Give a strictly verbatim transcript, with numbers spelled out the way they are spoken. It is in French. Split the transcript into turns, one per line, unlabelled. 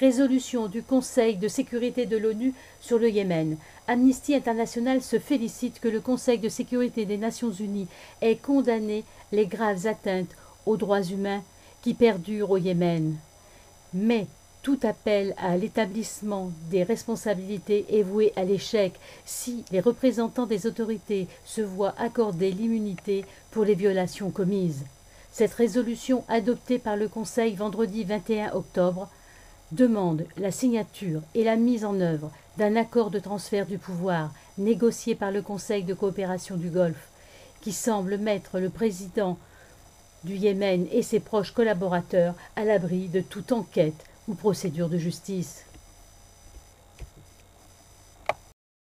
Résolution du Conseil de sécurité de l'ONU sur le Yémen. Amnesty International se félicite que le Conseil de sécurité des Nations Unies ait condamné les graves atteintes aux droits humains qui perdurent au Yémen. Mais tout appel à l'établissement des responsabilités est voué à l'échec si les représentants des autorités se voient accorder l'immunité pour les violations commises. Cette résolution adoptée par le Conseil vendredi vingt et un octobre demande la signature et la mise en œuvre d'un accord de transfert du pouvoir négocié par le Conseil de coopération du Golfe, qui semble mettre le président du Yémen et ses proches collaborateurs à l'abri de toute enquête ou procédure de justice.